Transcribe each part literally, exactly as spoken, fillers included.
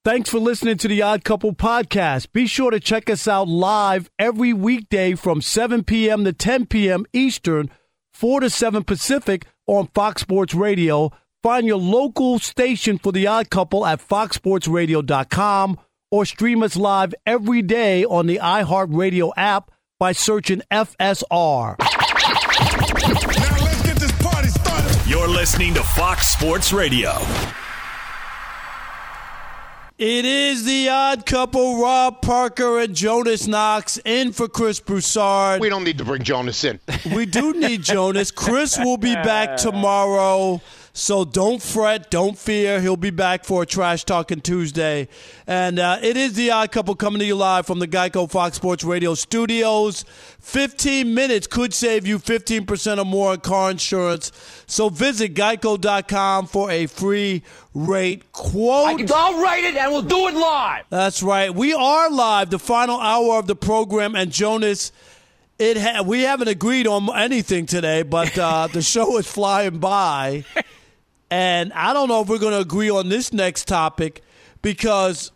Thanks for listening to the Odd Couple podcast. Be sure to check us out live every weekday from seven p.m. to ten p.m. Eastern, four to seven Pacific on Fox Sports Radio. Find your local station for the Odd Couple at fox sports radio dot com or stream us live every day on the iHeartRadio app by searching F S R. Now let's get this party started. You're listening to Fox Sports Radio. It is the Odd Couple, Rob Parker and Jonas Knox in for Chris Broussard. We don't need to bring Jonas in. We do need Jonas. Chris will be back tomorrow, so don't fret, don't fear. He'll be back for a Trash Talking Tuesday. And uh, it is the Odd Couple coming to you live from the Geico Fox Sports Radio studios. fifteen minutes could save you fifteen percent or more on car insurance. So visit geico dot com for a free rate quote. I'll write it and we'll do it live. That's right. We are live, the final hour of the program. And Jonas, it ha- we haven't agreed on anything today, but uh, the show is flying by. And I don't know if we're going to agree on this next topic because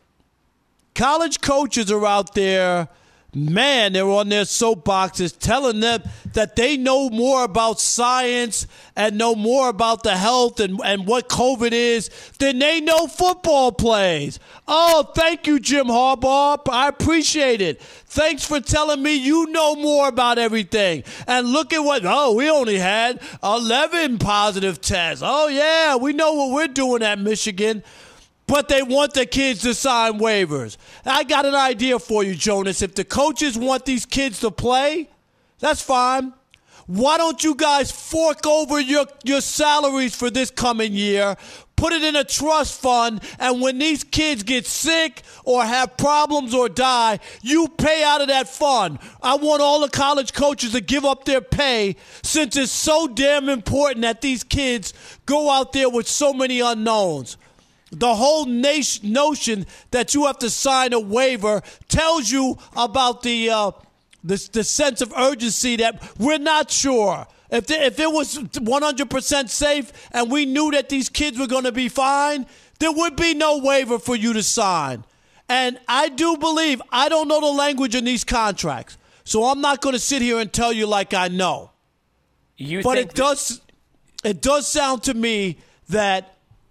college coaches are out there, man, they're on their soapboxes telling them that they know more about science and know more about the health and, and what COVID is than they know football plays. Oh, thank you, Jim Harbaugh. I appreciate it. Thanks for telling me you know more about everything. And look at what, oh, we only had eleven positive tests. Oh, yeah, we know what we're doing at Michigan. But they want the kids to sign waivers. I got an idea for you, Jonas. If the coaches want these kids to play, that's fine. Why don't you guys fork over your, your salaries for this coming year, put it in a trust fund, and when these kids get sick or have problems or die, you pay out of that fund. I want all the college coaches to give up their pay since it's so damn important that these kids go out there with so many unknowns. The whole nation, notion that you have to sign a waiver tells you about the, uh, the the sense of urgency that we're not sure. If, the, if it was one hundred percent safe and we knew that these kids were going to be fine, there would be no waiver for you to sign. And I do believe, I don't know the language in these contracts, so I'm not going to sit here and tell you like I know. You but think it does, it does sound to me that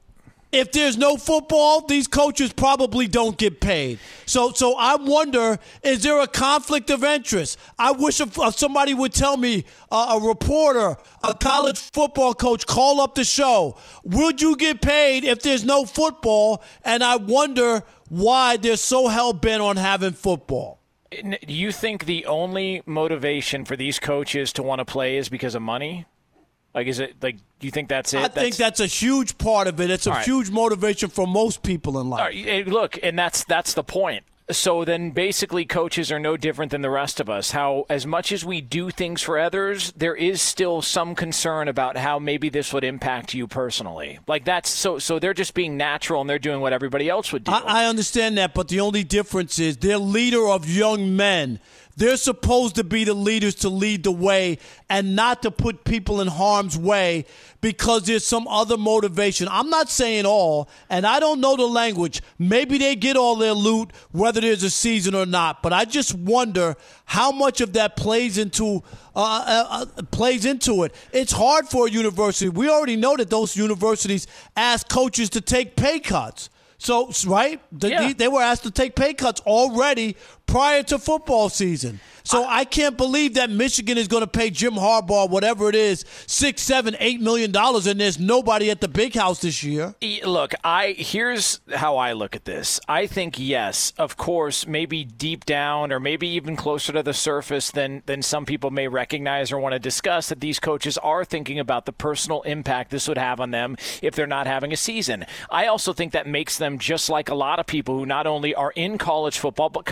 if there's no football, these coaches probably don't get paid. So so I wonder, is there a conflict of interest? I wish if, if somebody would tell me, uh, a reporter, a college football coach, call up the show. Would you get paid if there's no football? And I wonder why they're so hell-bent on having football. Do you think the only motivation for these coaches to want to play is because of money? Like, is it like? Do you think that's it? I that's, think that's a huge part of it. It's a right. huge motivation for most people in life. All right, look, and that's that's the point. So then basically coaches are no different than the rest of us. How as much as we do things for others, there is still some concern about how maybe this would impact you personally. Like that's so so they're just being natural and they're doing what everybody else would do. I, I understand that, but the only difference is they're leader of young men. They're supposed to be the leaders to lead the way and not to put people in harm's way because there's some other motivation. I'm not saying all, and I don't know the language. Maybe they get all their loot, whether there's a season or not. But I just wonder how much of that plays into uh, uh, uh, plays into it. It's hard for a university. We already know that those universities ask coaches to take pay cuts. So, right? The, yeah. they, they were asked to take pay cuts already prior to football season. So I, I can't believe that Michigan is going to pay Jim Harbaugh, whatever it is, six, seven, eight million dollars, and there's nobody at the big house this year. Look, I here's how I look at this. I think, yes, of course, maybe deep down or maybe even closer to the surface than, than some people may recognize or want to discuss, that these coaches are thinking about the personal impact this would have on them if they're not having a season. I also think that makes them just like a lot of people who not only are in college football but cover college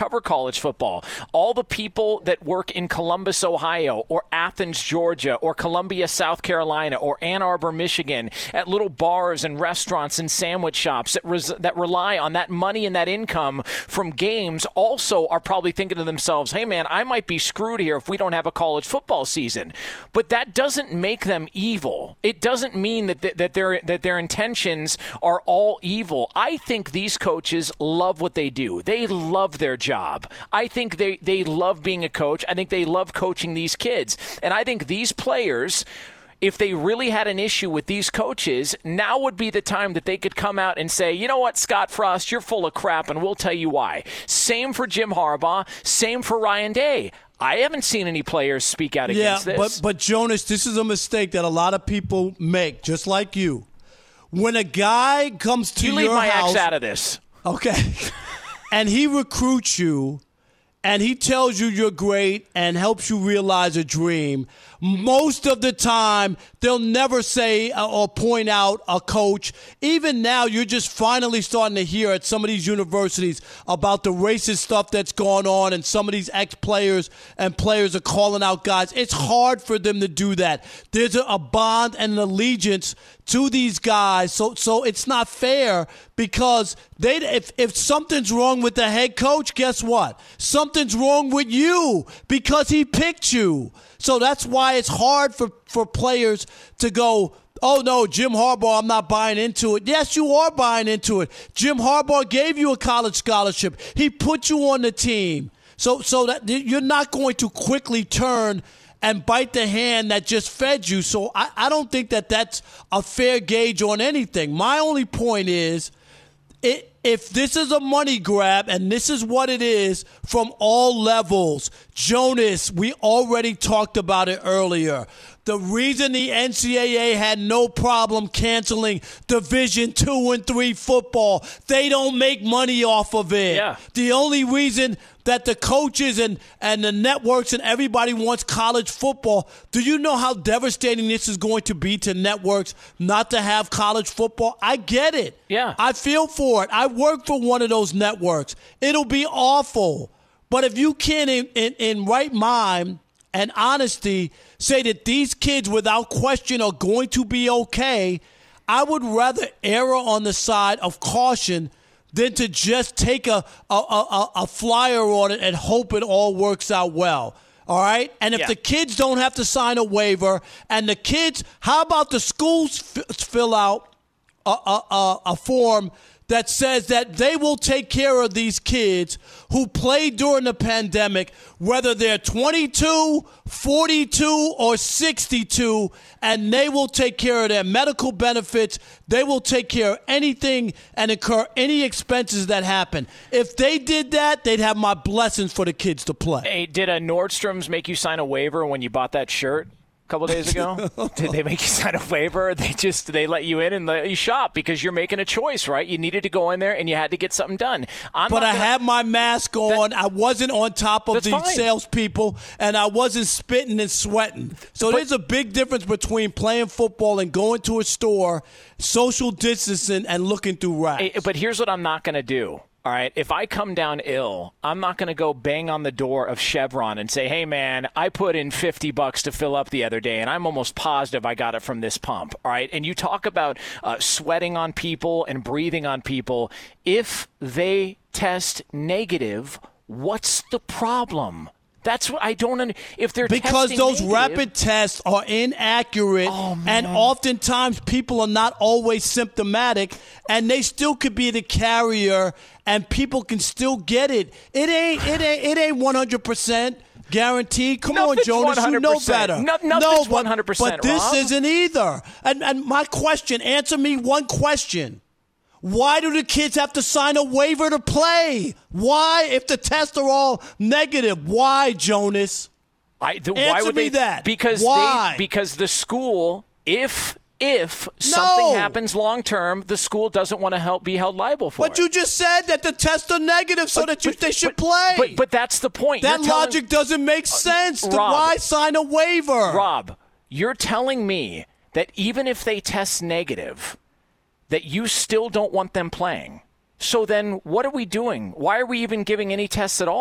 college football. All the people that work in Columbus, Ohio, or Athens, Georgia, or Columbia, South Carolina, or Ann Arbor, Michigan, at little bars and restaurants and sandwich shops that, res- that rely on that money and that income from games also are probably thinking to themselves, hey, man, I might be screwed here if we don't have a college football season. But that doesn't make them evil. It doesn't mean that, th- that, their, that their intentions are all evil. I think these coaches love what they do. They love their job. I think they, they love being a coach. I think they love coaching these kids. And I think these players, if they really had an issue with these coaches, now would be the time that they could come out and say, you know what, Scott Frost, you're full of crap, and we'll tell you why. Same for Jim Harbaugh. Same for Ryan Day. I haven't seen any players speak out against yeah, this. But, but, Jonas, this is a mistake that a lot of people make, just like you. When a guy comes to you your leave my house, ex out of this. Okay, and he recruits you, and he tells you you're great and helps you realize a dream, most of the time they'll never say or point out a coach. Even now, you're just finally starting to hear at some of these universities about the racist stuff that's going on, and some of these ex-players and players are calling out guys. It's hard for them to do that. There's a bond and an allegiance to these guys, so so it's not fair, because they if if something's wrong with the head coach, guess what? Something's wrong with you, because he picked you. So that's why it's hard for, for players to go, oh, no, Jim Harbaugh, I'm not buying into it. Yes, you are buying into it. Jim Harbaugh gave you a college scholarship. He put you on the team. So so that you're not going to quickly turn and bite the hand that just fed you. So I, I don't think that that's a fair gauge on anything. My only point is, it, if this is a money grab, and this is what it is from all levels, Jonas, we already talked about it earlier. The reason the N C double A had no problem canceling Division two and three football, they don't make money off of it. Yeah. The only reason that the coaches and, and the networks and everybody wants college football, do you know how devastating this is going to be to networks not to have college football? I get it. Yeah. I feel for it. I work for one of those networks. It'll be awful. But if you can't, in, in, in right mind and honesty, say that these kids without question are going to be okay, I would rather err on the side of caution than to just take a, a, a, a flyer on it and hope it all works out well. All right? And if yeah. the kids don't have to sign a waiver, and the kids, how about the schools f- fill out a, a, a, a form that says that they will take care of these kids who played during the pandemic, whether they're twenty-two, forty-two, or sixty-two, and they will take care of their medical benefits. They will take care of anything and incur any expenses that happen. If they did that, they'd have my blessings for the kids to play. Hey, did a Nordstrom's make you sign a waiver when you bought that shirt a couple days ago? Did they make you sign a waiver? They just they let you in and let you shop because you're making a choice, right? You needed to go in there and you had to get something done. I'm but I gonna, had my mask on. That, I wasn't on top of these fine. salespeople, and I wasn't spitting and sweating. So but, there's a big difference between playing football and going to a store, social distancing, and looking through racks. But here's what I'm not going to do. All right, if I come down ill, I'm not going to go bang on the door of Chevron and say, hey, man, I put in fifty bucks to fill up the other day, and I'm almost positive I got it from this pump. All right, and you talk about uh, sweating on people and breathing on people. If they test negative, what's the problem? That's what I don't understand. If they're because testing those negative, rapid tests are inaccurate, oh, and oftentimes people are not always symptomatic, and they still could be the carrier, and people can still get it. It ain't it ain't it ain't one hundred percent guaranteed. Come Nothing's on, Jonas, you know better. No, nothing's no, but, one hundred percent. But this Rob. isn't either. And and my question, answer me one question. Why do the kids have to sign a waiver to play? Why, if the tests are all negative? Why, Jonas? I, the, Answer why would me they, that. Because why? They, because the school, if if something no. happens long term, the school doesn't want to help be held liable for but it. But you just said that the tests are negative, so but, that you, but, they should but, play. But, but that's the point. That You're telling, logic doesn't make sense. Uh, to Rob, why sign a waiver? Rob, you're telling me that even if they test negative, that you still don't want them playing. So then what are we doing? Why are we even giving any tests at all?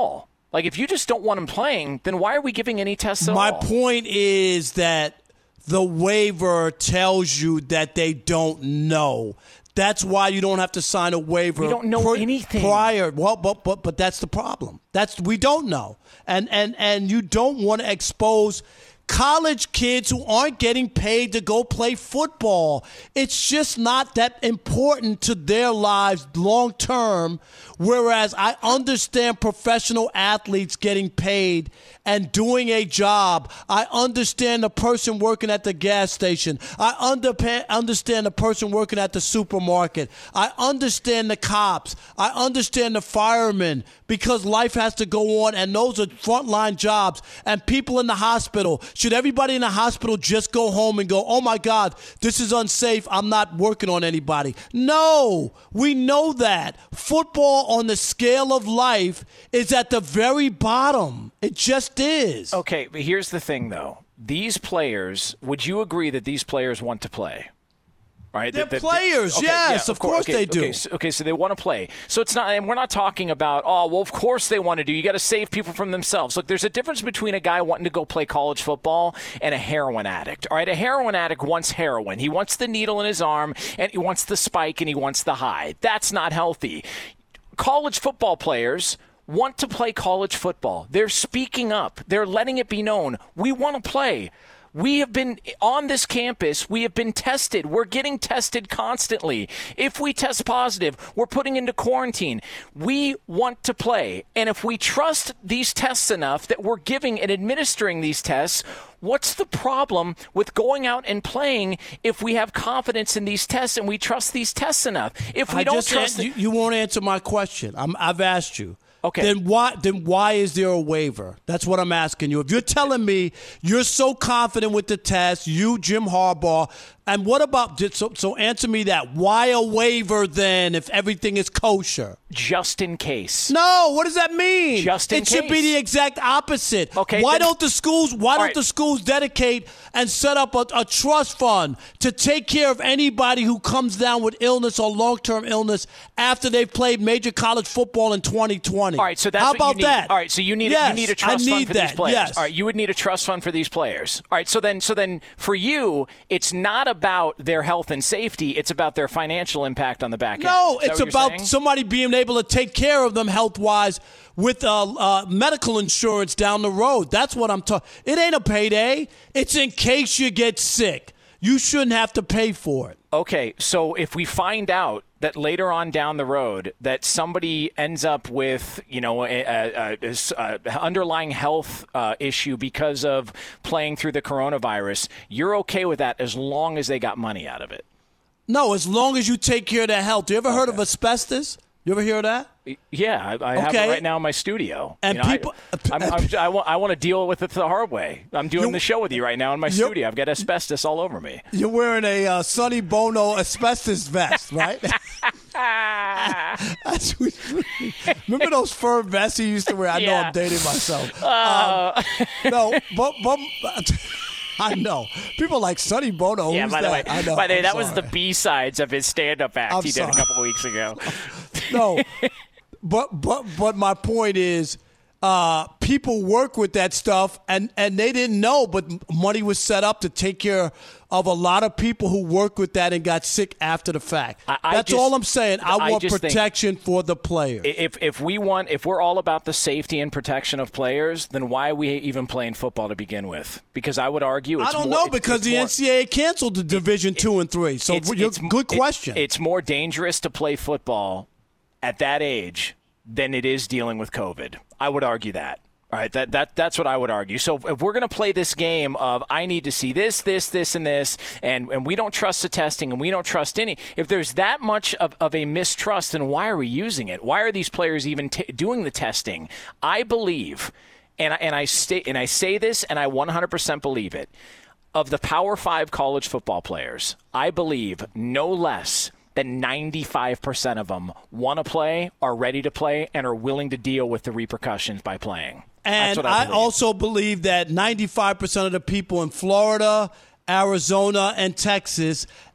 Like, if you just don't want him playing, then why are we giving any tests at My all? point is that the waiver tells you that they don't know. That's why you don't have to sign a waiver. We don't know pr- anything. Prior. Well, but, but but that's the problem. That's we don't know. And and and you don't want to expose college kids who aren't getting paid to go play football. It's just not that important to their lives long term. Whereas I understand professional athletes getting paid and doing a job. I understand the person working at the gas station. I under- understand the person working at the supermarket. I understand the cops. I understand the firemen, because life has to go on, and those are frontline jobs. And people in the hospital. Should everybody in the hospital just go home and go, oh, my God, this is unsafe, I'm not working on anybody? No, we know that. Football on the scale of life is at the very bottom. It just is. Okay, but here's the thing, though. These players, would you agree that these players want to play? Right? They're that, that, players, okay, yes, yeah, of course okay, they do. Okay so, okay, so they want to play. So it's not, and we're not talking about, oh, well, of course they want to do. You got to save people from themselves. Look, there's a difference between a guy wanting to go play college football and a heroin addict. All right, a heroin addict wants heroin. He wants the needle in his arm, and he wants the spike, and he wants the high. That's not healthy. College football players want to play college football. They're speaking up. They're letting it be known. We want to play. We have been on this campus. We have been tested. We're getting tested constantly. If we test positive, we're putting into quarantine. We want to play. And if we trust these tests enough that we're giving and administering these tests, what's the problem with going out and playing if we have confidence in these tests and we trust these tests enough? If we I don't just, trust you, you won't answer my question. I'm, I've asked you. Okay. Then why then why is there a waiver? That's what I'm asking you. If you're telling me you're so confident with the test, you, Jim Harbaugh, and what about so, so answer me that. Why a waiver then if everything is kosher? Just in case. No, what does that mean? Just in it should case. be the exact opposite. Okay, why then- don't the schools why don't right. the schools dedicate and set up a, a trust fund to take care of anybody who comes down with illness or long-term illness after they've played major college football in twenty twenty? All right, so that's How what about you need. that? All right, so you need yes, you need a I trust need fund for that. these players. Yes. All right, you would need a trust fund for these players. All right, so then so then for you, it's not about their health and safety, it's about their financial impact on the back end. No, Is that it's what you're about saying? somebody being able to take care of them health-wise with uh, uh, medical insurance down the road. That's what I'm talking. It ain't a payday. It's in case you get sick. You shouldn't have to pay for it. Okay, so if we find out that later on down the road that somebody ends up with, you know, a, a, a, a underlying health uh, issue because of playing through the coronavirus, you're okay with that as long as they got money out of it? No, as long as you take care of their health. You ever okay. heard of asbestos? You ever hear of that? Yeah, I, I have okay. it right now in my studio. And you know, people, I, I'm, I'm, I, want, I want to deal with it the hard way. I'm doing you, the show with you right now in my studio. I've got asbestos all over me. You're wearing a uh, Sonny Bono asbestos vest, right? That's what, remember those fur vests he used to wear? I yeah. know I'm dating myself. Uh. Um, no, but... but I know. People like Sonny Bono. Yeah, Who's by the that? way, I know. by the way, I'm that sorry. was the B-sides of his stand-up act I'm he sorry. did a couple of weeks ago. No, but but but my point is, uh, people work with that stuff, and, and they didn't know, but money was set up to take care of a lot of people who worked with that and got sick after the fact. I, I That's just, all I'm saying. I, I want just protection for the players. If if we want, if we're all about the safety and protection of players, then why are we even playing football to begin with? Because I would argue, it's I don't more, know because it's the more, N C double A canceled the Division Two and Three. So it's, you're, it's, good question. It, it's more dangerous to play football at that age than it is dealing with COVID. I would argue that. All right, that, that that's what I would argue. So if we're going to play this game of I need to see this, this, this, and this, and, and we don't trust the testing and we don't trust any, if there's that much of, of a mistrust, then why are we using it? Why are these players even t- doing the testing? I believe, and I, and I stay, and I say this, and I one hundred percent believe it, of the Power Five college football players, I believe no less than ninety-five percent of them want to play, are ready to play, and are willing to deal with the repercussions by playing. And I, I also believe that ninety-five percent of the people in Florida, Arizona, and Texas,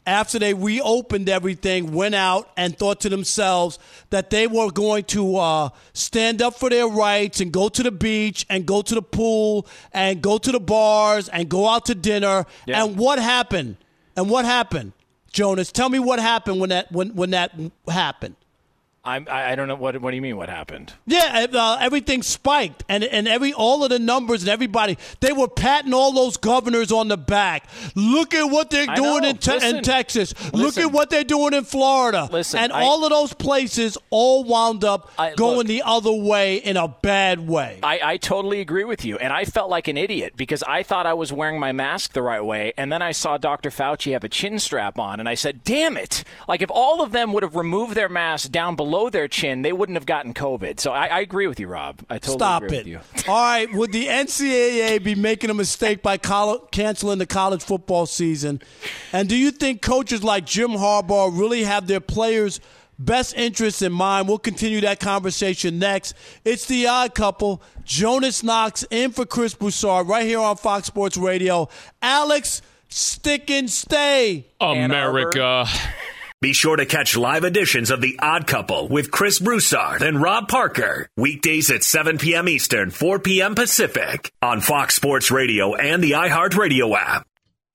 after they reopened everything, went out and thought to themselves that they were going to uh, stand up for their rights and go to the beach and go to the pool and go to the bars and go out to dinner. Yeah. And what happened? And what happened, Jonas? Tell me what happened when that when, when that happened. I'm, I don't know. What What do you mean what happened? Yeah, uh, everything spiked, and and every all of the numbers and everybody, they were patting all those governors on the back. Look at what they're I doing know. in, te- Listen. in Texas. Look Listen. at what they're doing in Florida. Listen, and I- all of those places all wound up I- going look. the other way in a bad way. I, I totally agree with you, and I felt like an idiot because I thought I was wearing my mask the right way, and then I saw Doctor Fauci have a chin strap on, and I said, damn it. Like, if all of them would have removed their masks down below their chin, they wouldn't have gotten COVID. So I, I agree with you, Rob. I totally Stop agree it. with you. All right, would the N C double A be making a mistake by coll- canceling the college football season? And do you think coaches like Jim Harbaugh really have their players' best interests in mind? We'll continue that conversation next. It's the Odd Couple. Jonas Knox in for Chris Broussard right here on Fox Sports Radio. Alex, stick and stay. America. Be sure to catch live editions of The Odd Couple with Chris Broussard and Rob Parker. Weekdays at seven p.m. Eastern, four p.m. Pacific on Fox Sports Radio and the iHeartRadio app.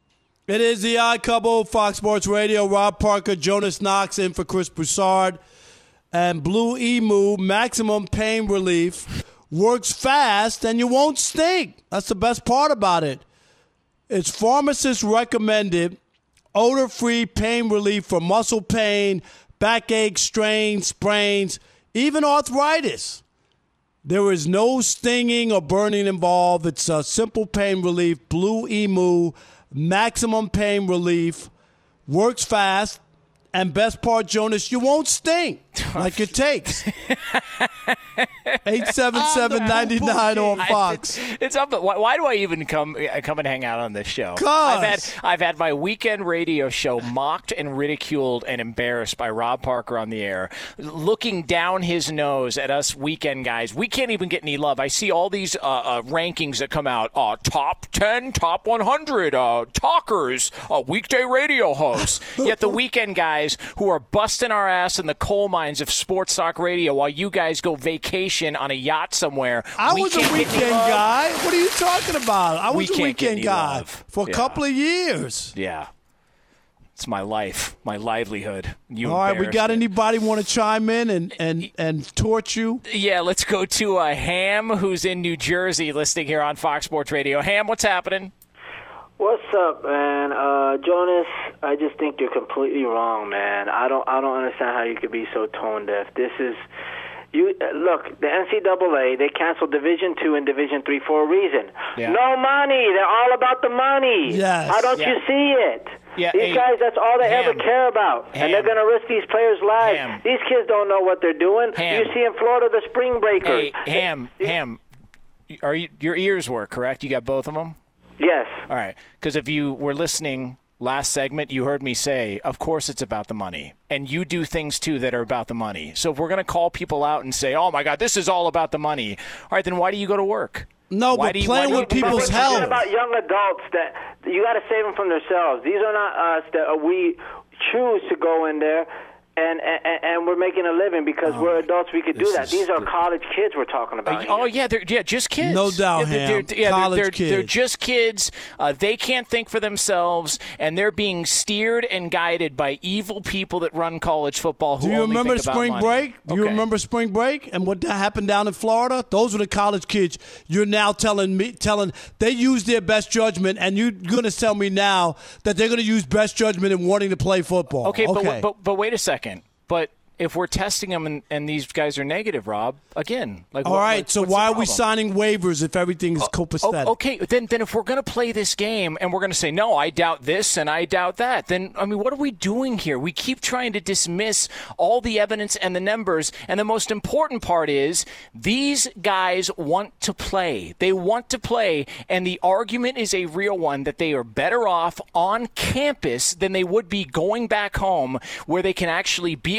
It is the Odd Couple, Fox Sports Radio. Rob Parker, Jonas Knox in for Chris Broussard. And Blue Emu, maximum pain relief, works fast and you won't stink. That's the best part about it. It's pharmacist recommended, odor-free pain relief for muscle pain, backache, strains, sprains, even arthritis. There is no stinging or burning involved. It's a simple pain relief. Blue Emu, maximum pain relief, works fast, and best part, Jonas, you won't stink like it takes. eight seven seven, nine nine on Fox. I, it's, it's up. Why, why do I even come come and hang out on this show? 'Cause. I've had I've had my weekend radio show mocked and ridiculed and embarrassed by Rob Parker on the air, looking down his nose at us weekend guys. We can't even get any love. I see all these uh, uh, rankings that come out: uh, top ten, top one hundred, uh, talkers, uh, weekday radio hosts. Yet the weekend guys who are busting our ass in the coal mines of sports talk radio while you guys go vacation on a yacht somewhere. I we was a can't get any weekend love. guy. What are you talking about? I We was a can't get weekend any guy love. for a Yeah. couple of years. Yeah. It's my life, my livelihood. You All right, we got embarrassed it. anybody want to chime in and, and, and torch you? Yeah, let's go to uh, Ham, who's in New Jersey, listening here on Fox Sports Radio. Ham, what's happening? What's up, man? Uh, Jonas, I just think you're completely wrong, man. I don't, I don't understand how you could be so tone deaf. This is, you uh, look. The N C double A, they canceled Division Two and Division Three for a reason. Yeah. No money. They're all about the money. Yes. How don't Yeah. you see it? Yeah, These hey, guys, that's all they Ham. ever care about, Ham. and they're going to risk these players' lives. Ham. These kids don't know what they're doing. Ham. You see in Florida the spring breakers. Hey, Ham, Ham, are you, your ears work, correct? You got both of them? Yes. All right, because if you were listening last segment, you heard me say, of course it's about the money. And you do things, too, that are about the money. So if we're going to call people out and say, oh, my God, this is all about the money, all right, then why do you go to work? No, Why but do you- playing why do with you- people's But we're health. talking about young adults that you got to save them from themselves. These are not us that uh, we choose to go in there. And, and and we're making a living because we're adults. We could do this that. is These are the- college kids we're talking about. Oh, here. yeah, they're yeah, just kids. No doubt, yeah, they're, Ham. they're, yeah, College they're, they're, kids. they're just kids. Uh, they can't think for themselves, and they're being steered and guided by evil people that run college football. Who Do you only remember think about spring money. break? Do you Okay. remember spring break and what that happened down in Florida? Those were the college kids. You're now telling me, telling they used their best judgment, and you're going to tell me now that they're going to use best judgment in wanting to play football. Okay, okay. But, but but wait a second. But if we're testing them and, and these guys are negative, Rob, again, like all what- right. what- So what's the why are we problem? signing waivers if everything is copacetic? Oh, okay, then then if we're going to play this game and we're going to say, no, I doubt this and I doubt that, then, I mean, what are we doing here? We keep trying to dismiss all the evidence and the numbers, and the most important part is these guys want to play. They want to play, and the argument is a real one that they are better off on campus than they would be going back home where they can actually be around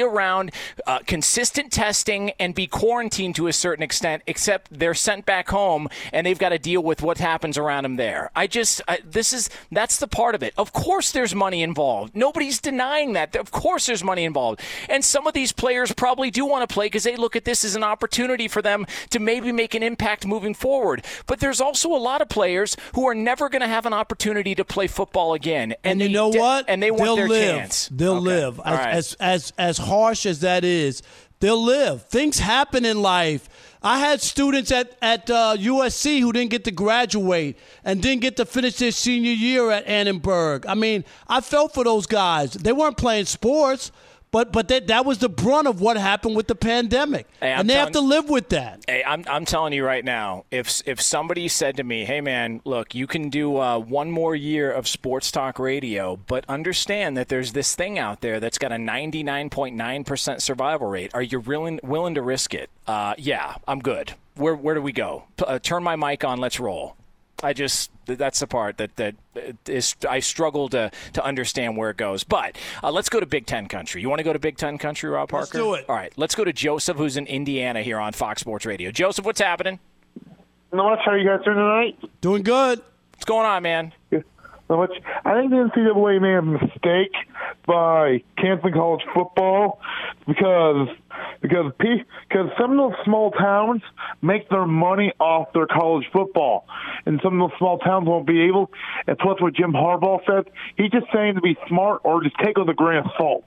around, uh, consistent testing, and be quarantined to a certain extent, except they're sent back home and they've got to deal with what happens around them there. I just, I, this is, that's the part of it. Of course there's money involved. Nobody's denying that. Of course there's money involved. And some of these players probably do want to play because they look at this as an opportunity for them to maybe make an impact moving forward. But there's also a lot of players who are never going to have an opportunity to play football again. And, and you know de- what? And they want They'll their live. chance. They'll okay. live. As, right. as as as harsh as that is, they'll live. Things happen in life. I had students at, at uh, U S C who didn't get to graduate and didn't get to finish their senior year at Annenberg. I mean, I felt for those guys. They weren't playing sports, but but that that was the brunt of what happened with the pandemic. Hey, and they telling, have to live with that. Hey, I'm I'm telling you right now, if if somebody said to me, hey, man, look, you can do uh, one more year of sports talk radio, but understand that there's this thing out there that's got a ninety-nine point nine percent survival rate. Are you willing, willing to risk it? Uh, yeah, I'm good. Where where do we go? Uh, turn my mic on. Let's roll. I just that's the part that that is I struggle to to understand where it goes. But uh, let's go to Big Ten country. You want to go to Big Ten country, Rob Parker? Let's do it. All right, let's go to Joseph, who's in Indiana here on Fox Sports Radio. Joseph, what's happening? Not much. How are you guys doing tonight? Doing good. What's going on, man? Not much. I think the N C double A made a mistake by canceling college football because because because some of those small towns make their money off their college football, and some of those small towns won't be able. And plus, what Jim Harbaugh said, he's just saying to be smart or just take it with a grain of salt.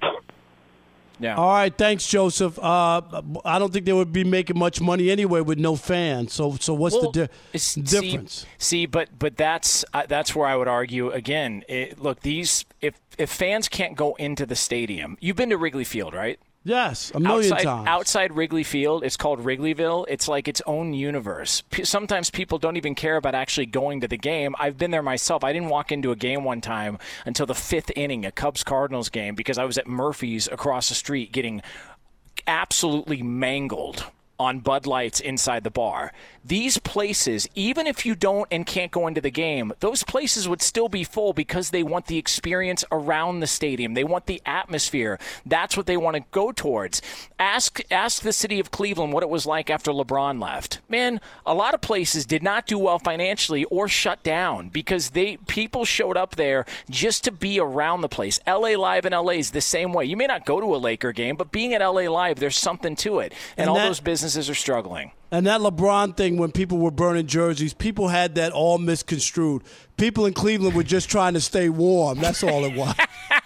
Yeah. All right, thanks, Joseph. Uh, I don't think they would be making much money anyway with no fans. So, so what's well, the di- see, difference? See, but but that's uh, that's where I would argue again. It, look, these if if fans can't go into the stadium, you've been to Wrigley Field, right? Yes, a million outside, times. Outside Wrigley Field, it's called Wrigleyville. It's like its own universe. P- sometimes people don't even care about actually going to the game. I've been there myself. I didn't walk into a game one time until the fifth inning, a Cubs-Cardinals game, because I was at Murphy's across the street getting absolutely mangled on Bud Lights inside the bar. These places, even if you don't and can't go into the game, those places would still be full because they want the experience around the stadium. They want the atmosphere. That's what they want to go towards. Ask ask the city of Cleveland what it was like after LeBron left. Man, a lot of places did not do well financially or shut down because they people showed up there just to be around the place. L A Live in L A is the same way. You may not go to a Laker game, but being at L A Live, there's something to it. And, and all that- those businesses are struggling. And that LeBron thing, when people were burning jerseys, people had that all misconstrued. People in Cleveland were just trying to stay warm. That's all it was.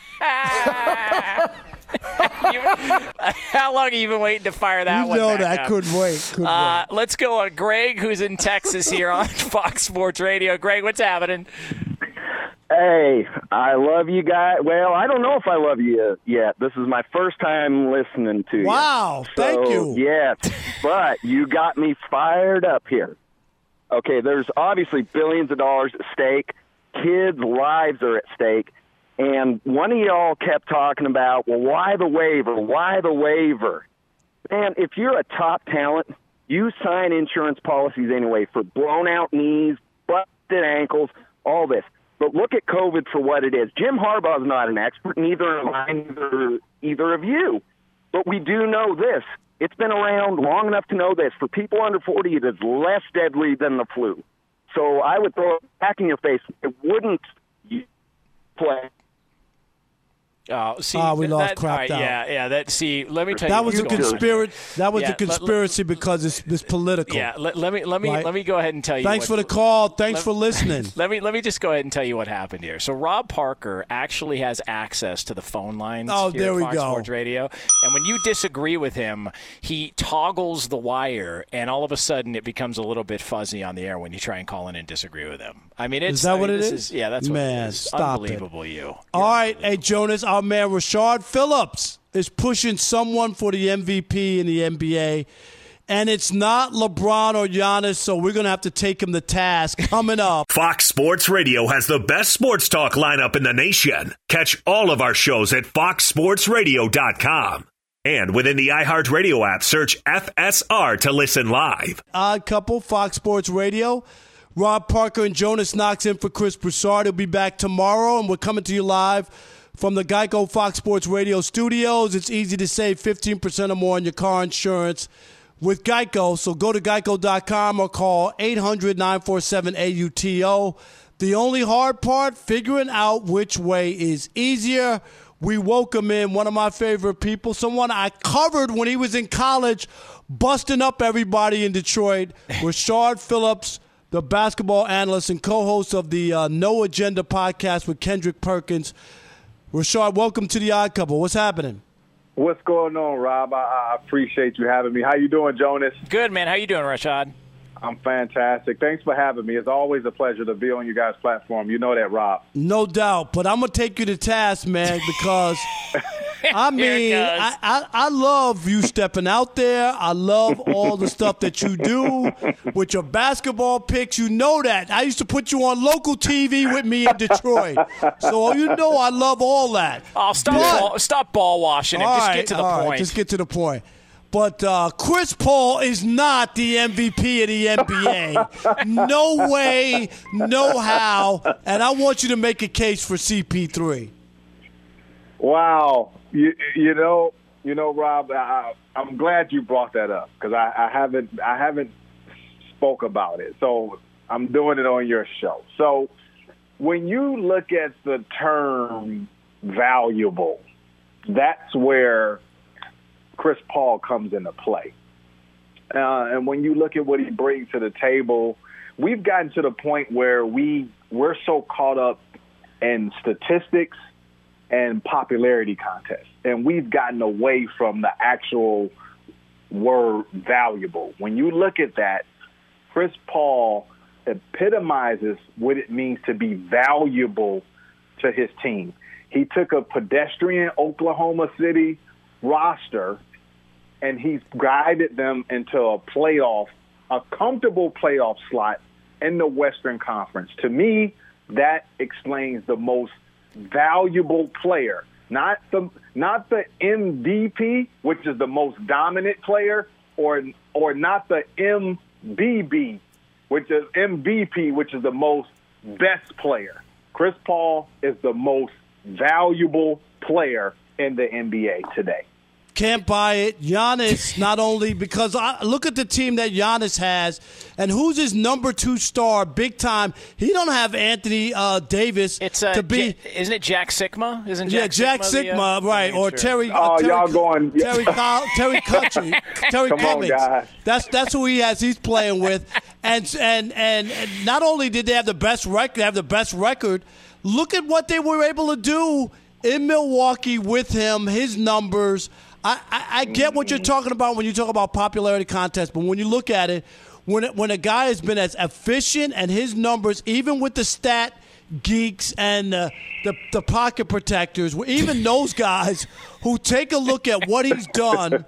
you, how long have you been waiting to fire that you one? You know back that. up? I couldn't wait. Couldn't uh, wait. Let's go on Greg, who's in Texas here on Fox Sports Radio. Greg, what's happening? Hey, I love you guys. Well, I don't know if I love you yet. This is my first time listening to you. Wow, so, thank you. Yes, but you got me fired up here. Okay, there's obviously billions of dollars at stake. Kids' lives are at stake. And one of y'all kept talking about, well, why the waiver? Why the waiver? Man, if you're a top talent, you sign insurance policies anyway for blown-out knees, busted ankles, all this. But look at COVID for what it is. Jim Harbaugh's not an expert, neither am I, neither either of you. But we do know this. It's been around long enough to know this. For people under forty, it is less deadly than the flu. So I would throw it back in your face. It wouldn't play. Oh, see, oh, we that, lost crap right, out. Yeah, yeah. That see, let me tell that you. Was a conspiracy. That was yeah, a conspiracy let, let, because it's, it's political. Yeah, let, let me let me right? let me go ahead and tell you. Thanks what, for the call. Thanks let, for listening. Let me let me just go ahead and tell you what happened here. So Rob Parker actually has access to the phone lines oh, here there at we Fox go. Sports Radio, and when you disagree with him, he toggles the wire, and all of a sudden it becomes a little bit fuzzy on the air when you try and call in and disagree with him. I mean, it's is that I mean, what it this is? is? Yeah, that's what man, it is. Stop Unbelievable, it. you. You're all right, hey Jonas, our man Rashard Phillips is pushing someone for the M V P in the N B A, and it's not LeBron or Giannis, so we're going to have to take him to task coming up. Fox Sports Radio has the best sports talk lineup in the nation. Catch all of our shows at fox sports radio dot com. And within the iHeartRadio app, search F S R to listen live. Odd Couple, Fox Sports Radio. Rob Parker and Jonas Knox in for Chris Broussard. He'll be back tomorrow, and we're coming to you live from the Geico Fox Sports Radio studios. It's easy to save fifteen percent or more on your car insurance with Geico. So go to geico dot com or call eight hundred nine four seven A U T O. The only hard part, figuring out which way is easier. We welcome in one of my favorite people, someone I covered when he was in college, busting up everybody in Detroit, Rashard Phillips, the basketball analyst and co-host of the uh, No Agenda podcast with Kendrick Perkins. Rashard, welcome to the Odd Couple. What's happening? What's going on, Rob? I, I appreciate you having me. How you doing, Jonas? Good, man. How you doing, Rashard? I'm fantastic. Thanks for having me. It's always a pleasure to be on you guys' platform. You know that, Rob. No doubt. But I'm going to take you to task, man, because, I mean, I, I, I love you stepping out there. I love all the stuff that you do with your basketball picks. You know that. I used to put you on local T V with me in Detroit. So you know I love all that. Oh, stop, but, ball, stop ball washing and just right, get to the all point. Right, just get to the point. But uh, Chris Paul is not the M V P of the N B A. No way, no how. And I want you to make a case for C P three. Wow. You, you know, you know, Rob, I, I'm glad you brought that up because I, I haven't, I haven't spoke about it. So I'm doing it on your show. So when you look at the term valuable, that's where Chris Paul comes into play. Uh, and when you look at what he brings to the table, we've gotten to the point where we, we're so caught up in statistics and popularity contests. And we've gotten away from the actual word valuable. When you look at that, Chris Paul epitomizes what it means to be valuable to his team. He took a pedestrian Oklahoma City roster and he's guided them into a playoff, a comfortable playoff slot in the Western Conference. To me, that explains the most valuable player, not the not the M V P, which is the most dominant player, or or not the M B B, which is M V P, which is the most best player. Chris Paul is the most valuable player in the N B A today. Can't buy it. Giannis, not only because I look at the team that Giannis has, and who's his number two star, big time. He don't have Anthony uh, Davis it's, uh, to be. J- isn't it Jack Sigma? Isn't yeah, Jack, Jack Sigma, Sigma, the, uh, right? Or Terry. Oh, uh, Terry y'all going? Terry Col- Terry Country. Terry Come Cummings. on, guys. That's that's who he has. He's playing with, and and and not only did they have the best record, they have the best record. Look at what they were able to do in Milwaukee with him. His numbers. I, I, I get what you're talking about when you talk about popularity contests, but when you look at it, when when a guy has been as efficient and his numbers, even with the stat geeks and uh, the the pocket protectors, even those guys who take a look at what he's done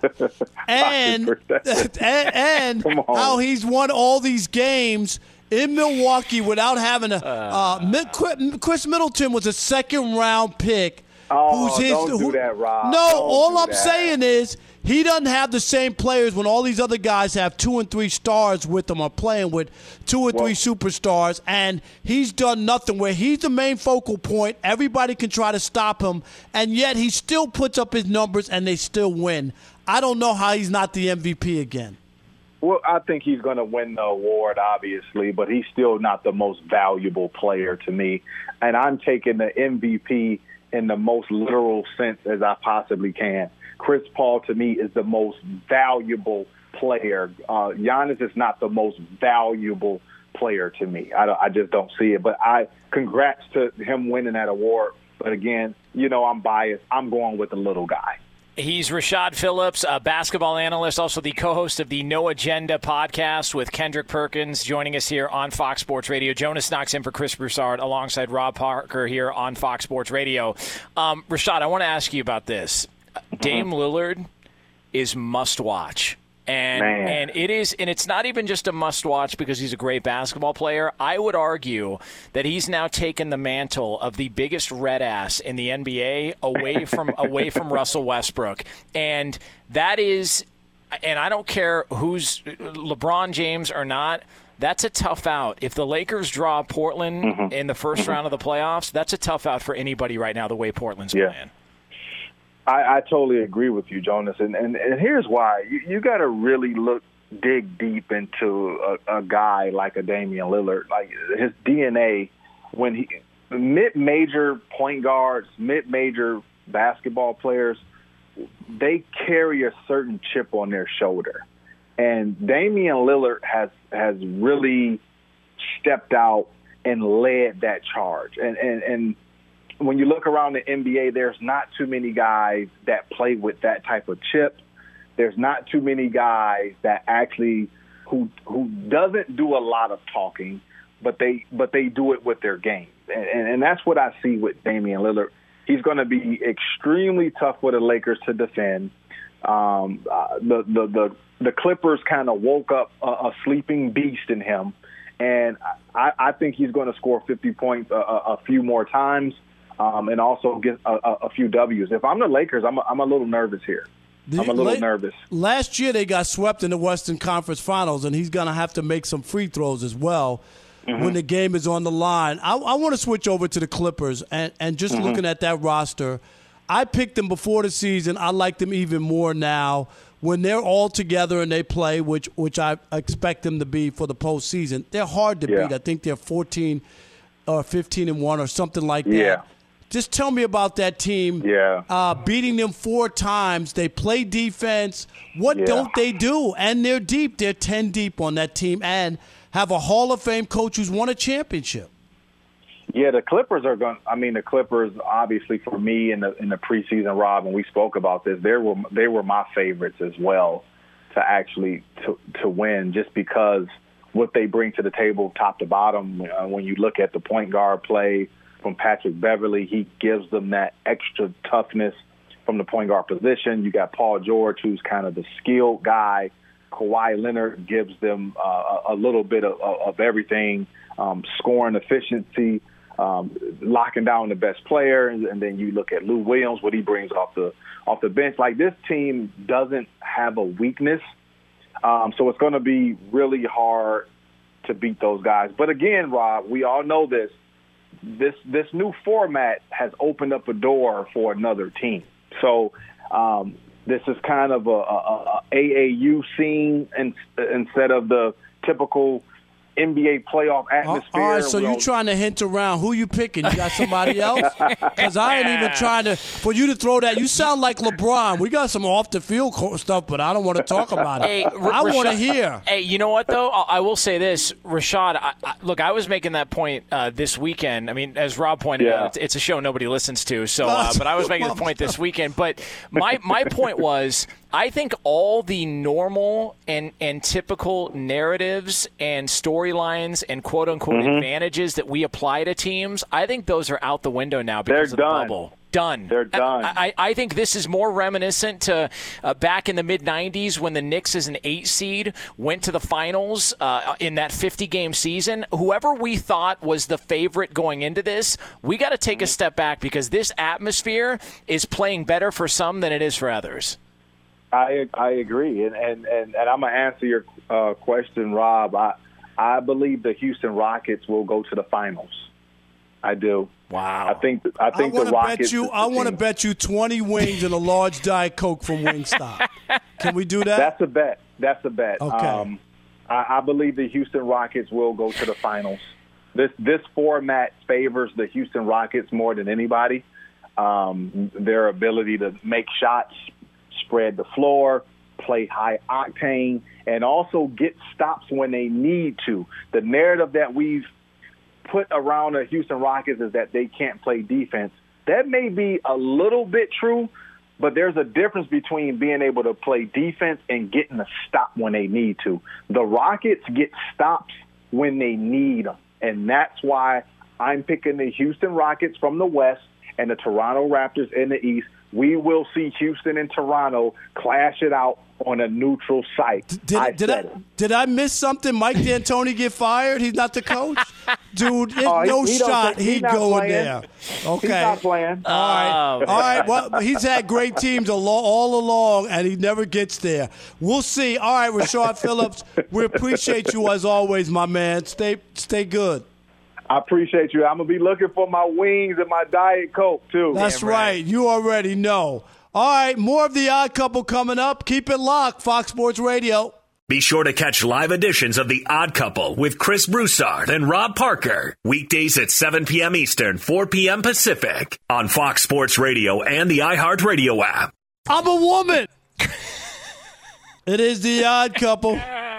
and and, and how he's won all these games in Milwaukee without having a uh, Chris Middleton was a second round pick. Oh, Who's his, don't who, do that, Rob. No, don't all I'm that. saying is he doesn't have the same players when all these other guys have two and three stars with them or playing with two or well, three superstars, and he's done nothing where he's the main focal point. Everybody can try to stop him, and yet he still puts up his numbers and they still win. I don't know how he's not the M V P again. Well, I think he's going to win the award, obviously, but he's still not the most valuable player to me. And I'm taking the M V P in the most literal sense as I possibly can. Chris Paul, to me, is the most valuable player. Uh, Giannis is not the most valuable player to me. I, I just don't see it. But I congrats to him winning that award. But again, you know, I'm biased. I'm going with the little guy. He's Rashard Phillips, a basketball analyst, also the co-host of the No Agenda podcast with Kendrick Perkins, joining us here on Fox Sports Radio. Jonas Knox in for Chris Broussard alongside Rob Parker here on Fox Sports Radio. Um, Rashard, I want to ask you about this. Dame Lillard is must-watch. And Man. and it is, and it's not even just a must-watch because he's a great basketball player. I would argue that he's now taken the mantle of the biggest red ass in the N B A away from away from Russell Westbrook, and that is, and I don't care who's LeBron James or not. that's a tough out. If the Lakers draw Portland mm-hmm. in the first mm-hmm. round of the playoffs, that's a tough out for anybody right now, the way Portland's yeah. playing. I, I totally agree with you, Jonas. And, and, and here's why. You, you got to really look, dig deep into a, a guy like a Damian Lillard. Like his D N A, when he mid-major point guards, mid-major basketball players, they carry a certain chip on their shoulder. And Damian Lillard has has really stepped out and led that charge. And, and, and when you look around the N B A, there's not too many guys that play with that type of chip. There's not too many guys that actually who who doesn't do a lot of talking, but they but they do it with their game. And, and, and that's what I see with Damian Lillard. He's going to be extremely tough for the Lakers to defend. Um, uh, the, the the the Clippers kind of woke up a, a sleeping beast in him, and I, I think he's going to score fifty points a, a, a few more times, um, and also get a, a, a few W's. If I'm the Lakers, I'm a, I'm a little nervous here. I'm a little nervous. Last year they got swept in the Western Conference Finals, and he's going to have to make some free throws as well mm-hmm. when the game is on the line. I, I want to switch over to the Clippers, and, and just mm-hmm. looking at that roster, I picked them before the season. I like them even more now when they're all together and they play, which which I expect them to be for the postseason. They're hard to yeah. beat. I think they're fourteen or fifteen and one or something like that. Yeah. Just tell me about that team. Yeah. Uh, beating them four times. They play defense. What yeah. don't they do? And they're deep. They're ten deep on that team and have a Hall of Fame coach who's won a championship. Yeah, the Clippers are going. I mean, the Clippers, obviously, for me in the in the preseason, Rob, and we spoke about this. They were they were my favorites as well to actually to to win, just because what they bring to the table, top to bottom. Uh, when you look at the point guard play from Patrick Beverley, he gives them that extra toughness from the point guard position. You got Paul George, who's kind of the skilled guy. Kawhi Leonard gives them uh, a little bit of, of everything, um, scoring efficiency. Um, locking down the best player, and, and then you look at Lou Williams, what he brings off the off the bench. Like, this team doesn't have a weakness, um, so it's going to be really hard to beat those guys. But again, Rob, we all know this. This this new format has opened up a door for another team. So um, this is kind of a, a, a AAU scene in, instead of the typical N B A playoff atmosphere. All right, so you're trying to hint around. Who you picking? You got somebody else? Because I ain't even trying to – for you to throw that. You sound like LeBron. We got some off-the-field stuff, but I don't want to talk about it. Hey, I R- want to Rashad, hear. Hey, you know what, though? I, I will say this. Rashad, I, I, look, I was making that point uh, this weekend. I mean, as Rob pointed yeah. out, it's, it's a show nobody listens to. So, uh, But I was making the point this weekend. But my, my point was – I think all the normal and, and typical narratives and storylines and quote-unquote mm-hmm. advantages that we apply to teams, I think those are out the window now because They're of done. the bubble. Done. They're done. I, I, I think this is more reminiscent to uh, back in the mid nineties when the Knicks as an eight seed went to the finals uh, in that fifty-game season. Whoever we thought was the favorite going into this, we got to take a step back because this atmosphere is playing better for some than it is for others. I I agree, and and, and, and I'm gonna answer your uh, question, Rob. I I believe the Houston Rockets will go to the finals. I do. Wow. I think I think I the Rockets. Bet you, I want to bet you twenty wings and a large Diet Coke from Wingstop. Can we do that? That's a bet. That's a bet. Okay. Um, I, I believe the Houston Rockets will go to the finals. This this format favors the Houston Rockets more than anybody. Um, their ability to make shots, spread the floor, play high octane, and also get stops when they need to. The narrative that we've put around the Houston Rockets is that they can't play defense. That may be a little bit true, but there's a difference between being able to play defense and getting a stop when they need to. The Rockets get stops when they need them, and that's why I'm picking the Houston Rockets from the West and the Toronto Raptors in the East. We will see Houston and Toronto clash it out on a neutral site. Did I did said I it. did I miss something? Mike D'Antoni get fired? He's not the coach. Dude, there's Oh, he- no he don't shot think- he's he'd not go in playing. there. Okay. He's not playing. All right. Oh, All right. Well, he's had great teams all, all along, and he never gets there. We'll see. All right, Rashard Phillips, we appreciate you as always, my man. Stay stay good. I appreciate you. I'm going to be looking for my wings and my Diet Coke, too. That's right. You already know. All right, more of The Odd Couple coming up. Keep it locked, Fox Sports Radio. Be sure to catch live editions of The Odd Couple with Chris Broussard and Rob Parker. Weekdays at seven p.m. Eastern, four p.m. Pacific on Fox Sports Radio and the iHeartRadio app. I'm a woman. It is The Odd Couple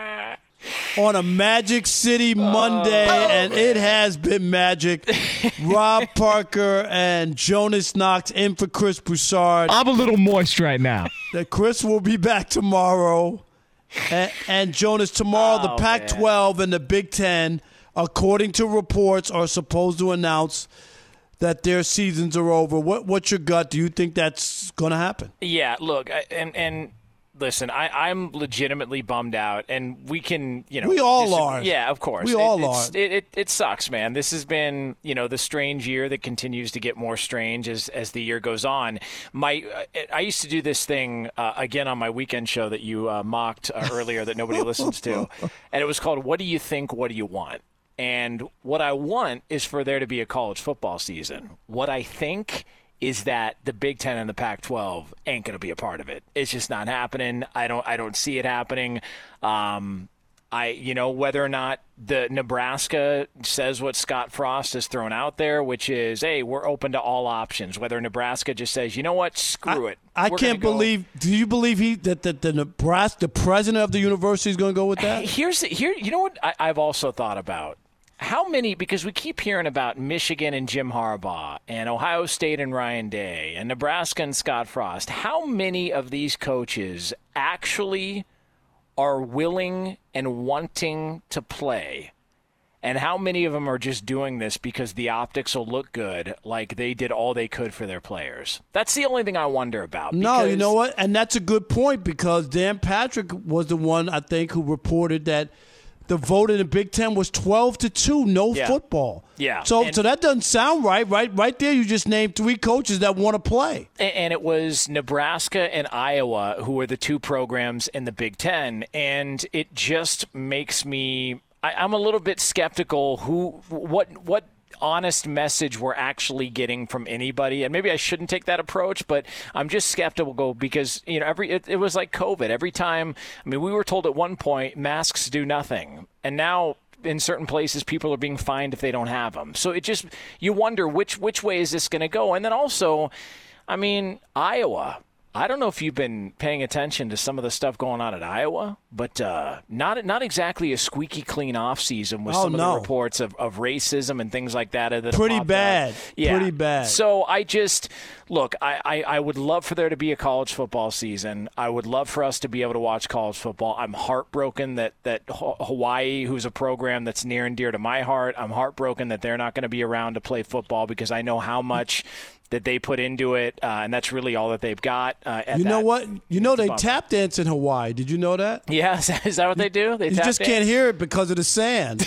on a Magic City Monday, oh, and it has been magic. Rob Parker and Jonas Knox in for Chris Broussard. I'm a little moist right now. That Chris will be back tomorrow. And, and Jonas, tomorrow Oh, the Pac twelve and the Big Ten, according to reports, are supposed to announce that their seasons are over. What, what's your gut? Do you think that's going to happen? Yeah, look, I, and and listen, I, I'm legitimately bummed out, and we can, you know, We all disagree. are. Yeah, of course, We It- all it's- are. It, it it sucks, man. This has been, you know, the strange year that continues to get more strange as as the year goes on. My, I used to do this thing uh, again on my weekend show that you uh, mocked uh, earlier that nobody listens to, and it was called "What Do You Think? What Do You Want?" And what I want is for there to be a college football season. What I think is that the Big Ten and the Pac twelve ain't going to be a part of it. It's just not happening. I don't I don't see it happening. Um, I you know whether or not the Nebraska says what Scott Frost has thrown out there, which is, hey, we're open to all options. Whether Nebraska just says, you know what, screw it. I We're can't gonna go- believe. Do you believe he that the, the Nebraska, the president of the university, is going to go with that? Here's here. You know what I, I've also thought about. How many, because we keep hearing about Michigan and Jim Harbaugh and Ohio State and Ryan Day and Nebraska and Scott Frost, how many of these coaches actually are willing and wanting to play? And how many of them are just doing this because the optics will look good, like they did all they could for their players? That's the only thing I wonder about. No, you because- know what? And that's a good point, because Dan Patrick was the one, I think, who reported that the vote in the Big Ten was twelve to two, no Yeah. football. Yeah. So And- so that doesn't sound right. Right right there, you just named three coaches that want to play. A- And it was Nebraska and Iowa who were the two programs in the Big Ten. And it just makes me I, I'm a little bit skeptical who what what honest message we're actually getting from anybody. And maybe I shouldn't take that approach, but I'm just skeptical because, you know, every it, it was like COVID. Every time, I mean, we were told at one point masks do nothing. And now in certain places, people are being fined if they don't have them. So it just, you wonder which which way is this going to go? And then also, I mean, Iowa. I don't know if you've been paying attention to some of the stuff going on at Iowa, but uh, not not exactly a squeaky clean off season with Oh, some of no. the reports of, of racism and things like that. that have Pretty popped up. bad. Yeah. Pretty bad. So I just look. I, I, I would love for there to be a college football season. I would love for us to be able to watch college football. I'm heartbroken that that H- Hawaii, who's a program that's near and dear to my heart, I'm heartbroken that they're not going to be around to play football because I know how much that they put into it, uh, and that's really all that they've got. Uh, at You know that. what? You know It's a they bummer. tap dance in Hawaii. Did you know that? Yeah, is that what they do? They You tap just dance? can't hear it because of the sand.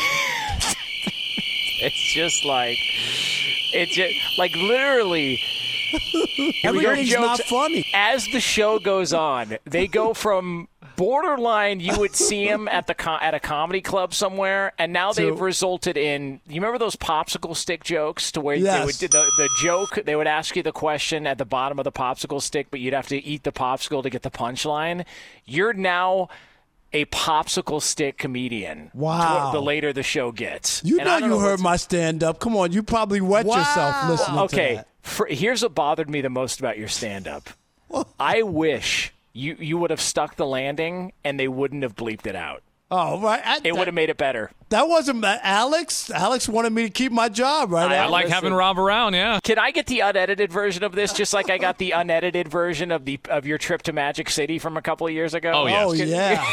It's just like it's just like literally. Everything's Your not jokes- funny. As the show goes on, they go from borderline you would see them at the co- at a comedy club somewhere, and now To- they've resulted in, you remember those popsicle stick jokes to where they Yes. would the, the joke, they would ask you the question at the bottom of the popsicle stick, but you'd have to eat the popsicle to get the punchline. You're now a popsicle stick comedian. Wow. The later the show gets. You And I know don't you heard what's- my stand-up. Come on, you probably wet yourself listening to Okay, that. for, here's what bothered me the most about your stand-up. I wish you you would have stuck the landing and they wouldn't have bleeped it out. Oh, right. I, It would have made it better. That wasn't uh, Alex. Alex wanted me to keep my job, right? I I like listen. having Rob around, yeah. Can I get the unedited version of this, just like I got the unedited version of the of your trip to Magic City from a couple of years ago? Oh, yes. Oh, yeah.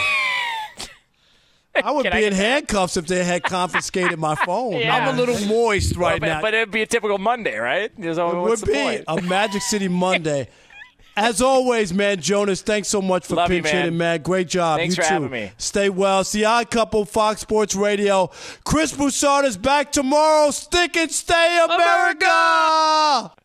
I would Can be I in get that? handcuffs if they had confiscated my phone. Yeah. I'm a little moist right but, now. but it'd be a typical Monday, right? So it what's would the be point? a Magic City Monday. As always, man, Jonas, thanks so much for Love you, pinch man. hitting, man. Great job. Thanks you for too. having me. Stay well. It's the Odd Couple, Fox Sports Radio. Chris Broussard is back tomorrow. Stick and stay, America! America!